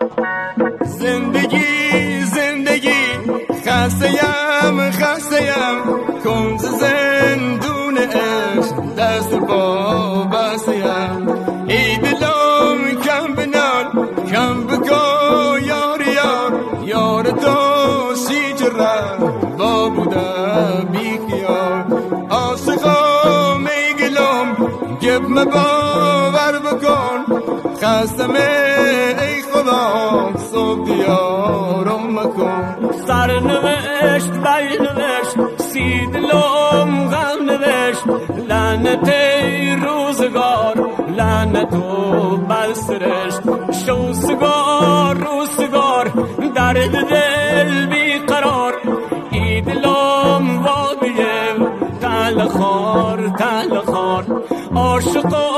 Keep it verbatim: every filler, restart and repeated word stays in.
زندگی زندگی خسته‌ام خسته‌ام کن ز زندون عشق دست با بسته‌ام ای دلم کم بنال کم بگو یار یار یار تو سیج را با بوده بی خیال عاشقا میگلم گب مباور بکن خستم ای خدا صبح دیارم مکن سرنوشت بینوشت سی دلم غم نوشت لعنت روزگار لعنت و بلسرشت شو سگار رو سگار درد دل بیقرار ای دلم وابیم تل خار تل خار عاشقا